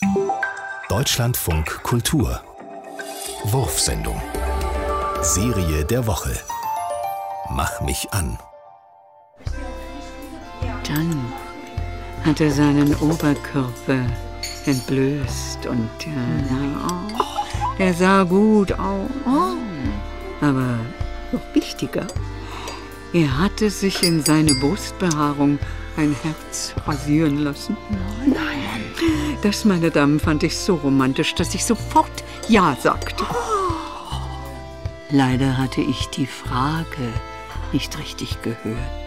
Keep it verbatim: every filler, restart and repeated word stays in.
Deutschlandfunk Kultur. Wurfsendung. Serie der Woche. Mach mich an. Dann hat er seinen Oberkörper entblößt und ja, er sah gut aus. Aber noch wichtiger, er hatte sich in seine Brustbehaarung ein Herz rasieren lassen. Nein. Das, meine Damen, fand ich so romantisch, dass ich sofort Ja sagte. Leider hatte ich die Frage nicht richtig gehört.